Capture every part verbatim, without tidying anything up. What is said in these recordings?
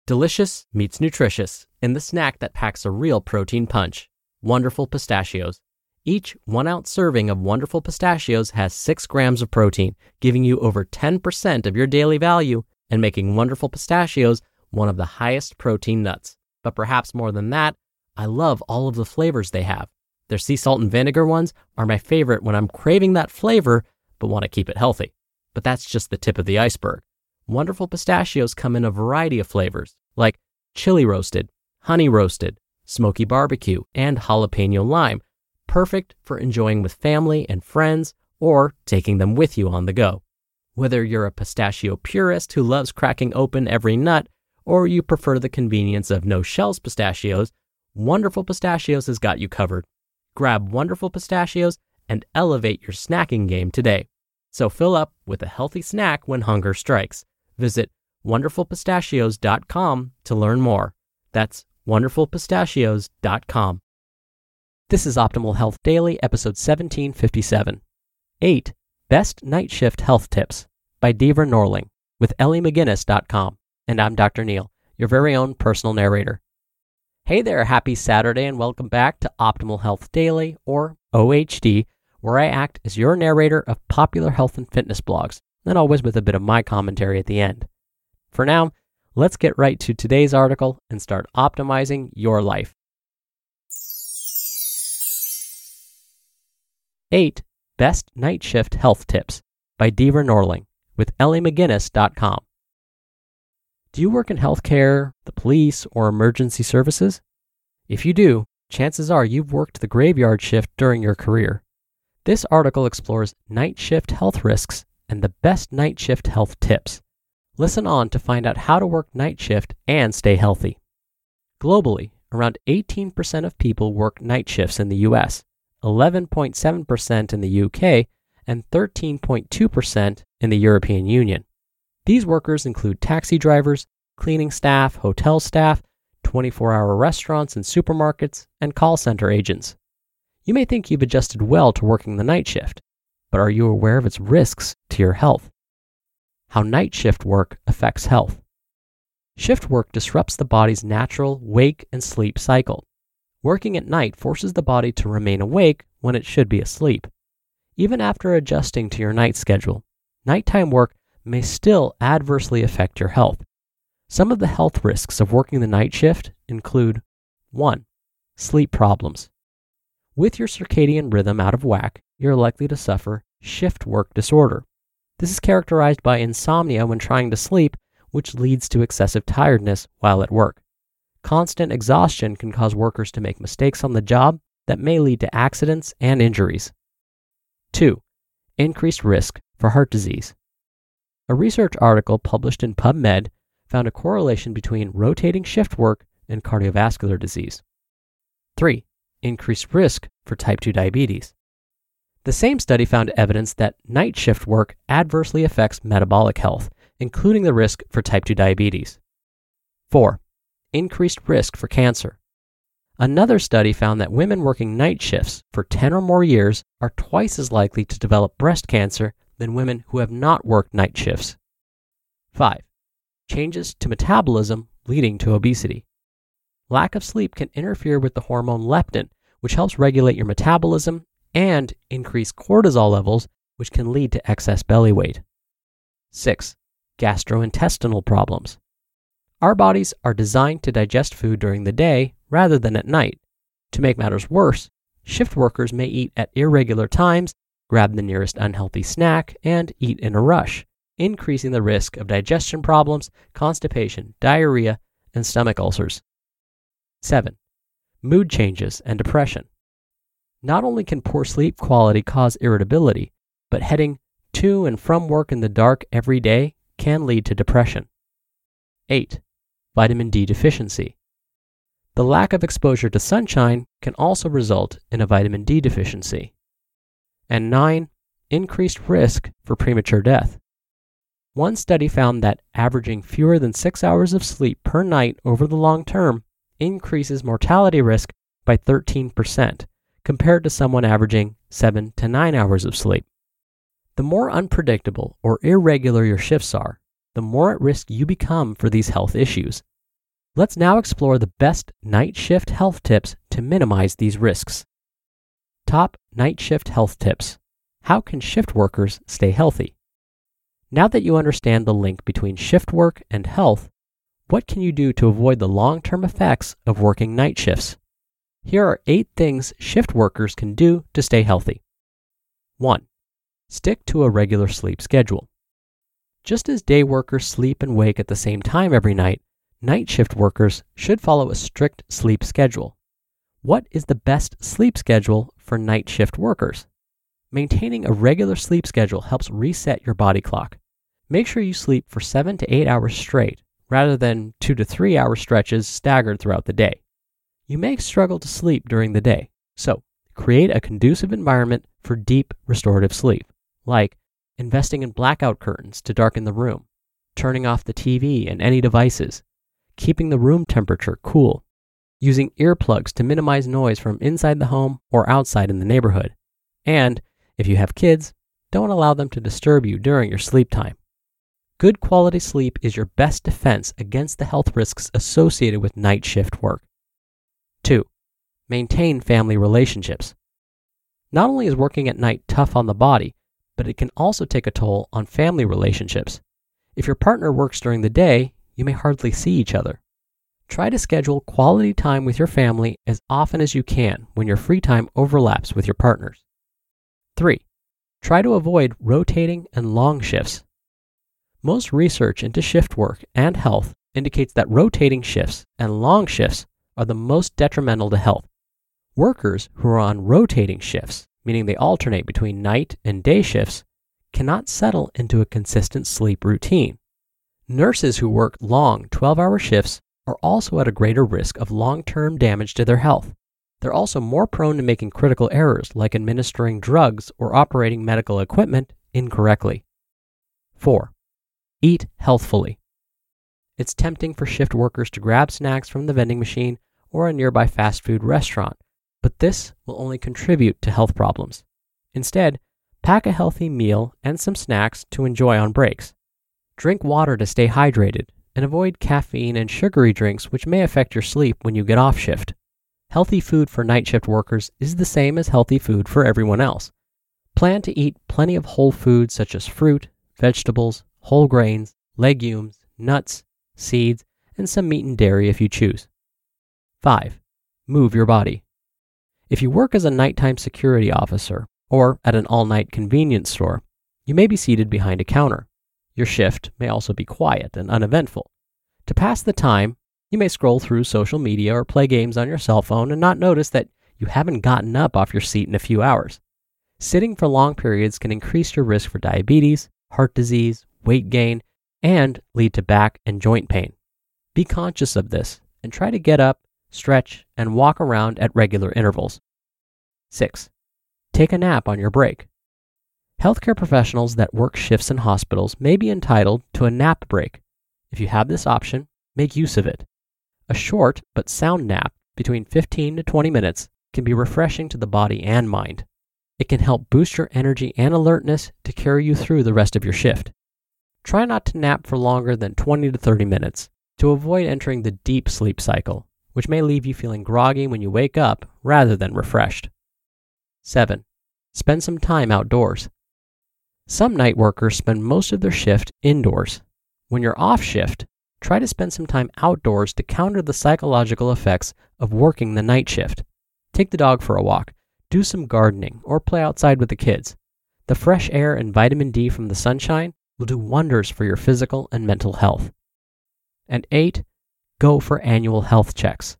Delicious meets nutritious in the snack that packs a real protein punch. Wonderful Pistachios. Each one-ounce serving of Wonderful Pistachios has six grams of protein, giving you over ten percent of your daily value and making Wonderful Pistachios one of the highest protein nuts. But perhaps more than that, I love all of the flavors they have. Their sea salt and vinegar ones are my favorite when I'm craving that flavor but want to keep it healthy. But that's just the tip of the iceberg. Wonderful Pistachios come in a variety of flavors, like chili roasted, honey roasted, smoky barbecue, and jalapeno lime, perfect for enjoying with family and friends or taking them with you on the go. Whether you're a pistachio purist who loves cracking open every nut, or you prefer the convenience of no-shells pistachios, Wonderful Pistachios has got you covered. Grab Wonderful Pistachios and elevate your snacking game today. So fill up with a healthy snack when hunger strikes. Visit wonderful pistachios dot com to learn more. That's wonderful pistachios dot com. This is Optimal Health Daily, episode seventeen fifty-seven. eight Best Night Shift Health Tips by Deirdre Norling with Ellie McGinnis dot com. And I'm Doctor Neil, your very own personal narrator. Hey there, happy Saturday and welcome back to Optimal Health Daily, or O H D, where I act as your narrator of popular health and fitness blogs, and always with a bit of my commentary at the end. For now, let's get right to today's article and start optimizing your life. eight Best Night Shift Health Tips by Deirdre Norling with Ellie McGinnis dot com. Do you work in healthcare, the police, or emergency services? If you do, chances are you've worked the graveyard shift during your career. This article explores night shift health risks and the best night shift health tips. Listen on to find out how to work night shift and stay healthy. Globally, around eighteen percent of people work night shifts in the U S, eleven point seven percent in the U K, and thirteen point two percent in the European Union. These workers include taxi drivers, cleaning staff, hotel staff, twenty-four hour restaurants and supermarkets, and call center agents. You may think you've adjusted well to working the night shift, but are you aware of its risks to your health? How night shift work affects health. Shift work disrupts the body's natural wake and sleep cycle. Working at night forces the body to remain awake when it should be asleep. Even after adjusting to your night schedule, nighttime work may still adversely affect your health. Some of the health risks of working the night shift include: one Sleep problems. With your circadian rhythm out of whack, you're likely to suffer shift work disorder. This is characterized by insomnia when trying to sleep, which leads to excessive tiredness while at work. Constant exhaustion can cause workers to make mistakes on the job that may lead to accidents and injuries. two Increased risk for heart disease. A research article published in PubMed found a correlation between rotating shift work and cardiovascular disease. three Increased risk for type two diabetes. The same study found evidence that night shift work adversely affects metabolic health, including the risk for type two diabetes. four Increased risk for cancer. Another study found that women working night shifts for ten or more years are twice as likely to develop breast cancer than women who have not worked night shifts. five Changes to metabolism leading to obesity. Lack of sleep can interfere with the hormone leptin, which helps regulate your metabolism, and increase cortisol levels, which can lead to excess belly weight. six Gastrointestinal problems. Our bodies are designed to digest food during the day rather than at night. To make matters worse, shift workers may eat at irregular times, grab the nearest unhealthy snack, and eat in a rush, increasing the risk of digestion problems, constipation, diarrhea, and stomach ulcers. seven Mood changes and depression. Not only can poor sleep quality cause irritability, but heading to and from work in the dark every day can lead to depression. eight Vitamin D deficiency. The lack of exposure to sunshine can also result in a vitamin D deficiency. And nine Increased risk for premature death. One study found that averaging fewer than six hours of sleep per night over the long term increases mortality risk by thirteen percent, compared to someone averaging seven to nine hours of sleep. The more unpredictable or irregular your shifts are, the more at risk you become for these health issues. Let's now explore the best night shift health tips to minimize these risks. Top night shift health tips. How can shift workers stay healthy? Now that you understand the link between shift work and health, what can you do to avoid the long-term effects of working night shifts? Here are eight things shift workers can do to stay healthy. one. Stick to a regular sleep schedule. Just as day workers sleep and wake at the same time every night, night shift workers should follow a strict sleep schedule. What is the best sleep schedule for night shift workers? Maintaining a regular sleep schedule helps reset your body clock. Make sure you sleep for seven to eight hours straight, rather than two to three hour stretches staggered throughout the day. You may struggle to sleep during the day, so create a conducive environment for deep restorative sleep, like investing in blackout curtains to darken the room, turning off the T V and any devices, keeping the room temperature cool, using earplugs to minimize noise from inside the home or outside in the neighborhood, and if you have kids, don't allow them to disturb you during your sleep time. Good quality sleep is your best defense against the health risks associated with night shift work. two. Maintain family relationships. Not only is working at night tough on the body, but it can also take a toll on family relationships. If your partner works during the day, you may hardly see each other. Try to schedule quality time with your family as often as you can when your free time overlaps with your partner's. three. Try to avoid rotating and long shifts. Most research into shift work and health indicates that rotating shifts and long shifts are the most detrimental to health. Workers who are on rotating shifts, meaning they alternate between night and day shifts, cannot settle into a consistent sleep routine. Nurses who work long twelve-hour shifts are also at a greater risk of long-term damage to their health. They're also more prone to making critical errors like administering drugs or operating medical equipment incorrectly. four. Eat healthfully. It's tempting for shift workers to grab snacks from the vending machine or a nearby fast food restaurant, but this will only contribute to health problems. Instead, pack a healthy meal and some snacks to enjoy on breaks. Drink water to stay hydrated, and avoid caffeine and sugary drinks which may affect your sleep when you get off shift. Healthy food for night shift workers is the same as healthy food for everyone else. Plan to eat plenty of whole foods such as fruit, vegetables, whole grains, legumes, nuts, seeds, and some meat and dairy if you choose. five. Move your body. If you work as a nighttime security officer or at an all-night convenience store, you may be seated behind a counter. Your shift may also be quiet and uneventful. To pass the time, you may scroll through social media or play games on your cell phone and not notice that you haven't gotten up off your seat in a few hours. Sitting for long periods can increase your risk for diabetes, heart disease, weight gain, and lead to back and joint pain. Be conscious of this and try to get up, stretch, and walk around at regular intervals. six. Take a nap on your break. Healthcare professionals that work shifts in hospitals may be entitled to a nap break. If you have this option, make use of it. A short but sound nap between fifteen to twenty minutes can be refreshing to the body and mind. It can help boost your energy and alertness to carry you through the rest of your shift. Try not to nap for longer than twenty to thirty minutes to avoid entering the deep sleep cycle, which may leave you feeling groggy when you wake up rather than refreshed. seven. Spend some time outdoors. Some night workers spend most of their shift indoors. When you're off shift, try to spend some time outdoors to counter the psychological effects of working the night shift. Take the dog for a walk, do some gardening, or play outside with the kids. The fresh air and vitamin D from the sunshine will do wonders for your physical and mental health. And eight, go for annual health checks.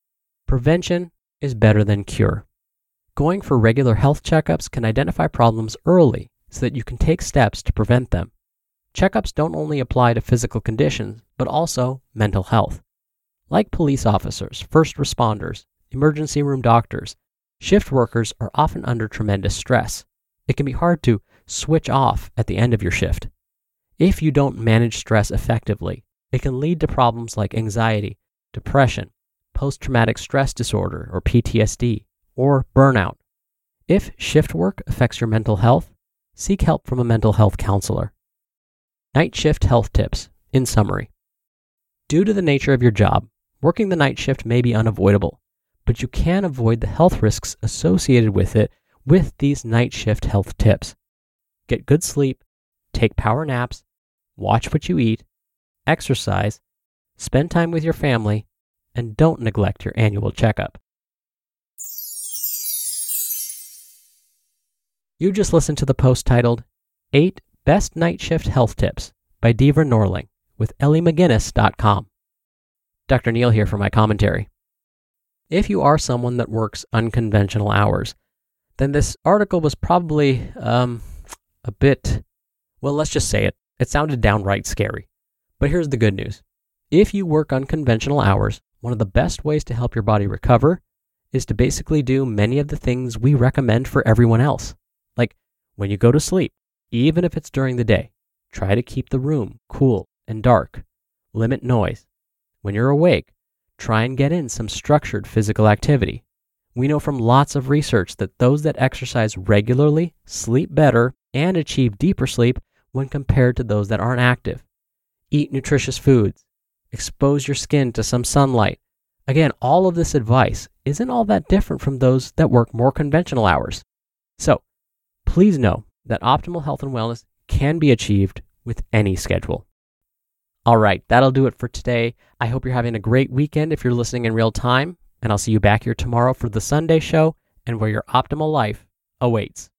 Prevention is better than cure. Going for regular health checkups can identify problems early so that you can take steps to prevent them. Checkups don't only apply to physical conditions, but also mental health. Like police officers, first responders, emergency room doctors, shift workers are often under tremendous stress. It can be hard to switch off at the end of your shift. If you don't manage stress effectively, it can lead to problems like anxiety, depression, post-traumatic stress disorder or P T S D, or burnout. If shift work affects your mental health, seek help from a mental health counselor. Night shift health tips, in summary. Due to the nature of your job, working the night shift may be unavoidable, but you can avoid the health risks associated with it with these night shift health tips. Get good sleep, take power naps, watch what you eat, exercise, spend time with your family, and don't neglect your annual checkup. You just listened to the post titled eight Best Night Shift Health Tips by Devra Norling with Ellie McGinnis dot com. Doctor Neal here for my commentary. If you are someone that works unconventional hours, then this article was probably um, a bit, well, let's just say it. It sounded downright scary. But here's the good news. If you work unconventional hours, one of the best ways to help your body recover is to basically do many of the things we recommend for everyone else. Like when you go to sleep, even if it's during the day, try to keep the room cool and dark. Limit noise. When you're awake, try and get in some structured physical activity. We know from lots of research that those that exercise regularly sleep better and achieve deeper sleep when compared to those that aren't active. Eat nutritious foods. Expose your skin to some sunlight. Again, all of this advice isn't all that different from those that work more conventional hours. So, please know that optimal health and wellness can be achieved with any schedule. All right, that'll do it for today. I hope you're having a great weekend if you're listening in real time, and I'll see you back here tomorrow for the Sunday show and where your optimal life awaits.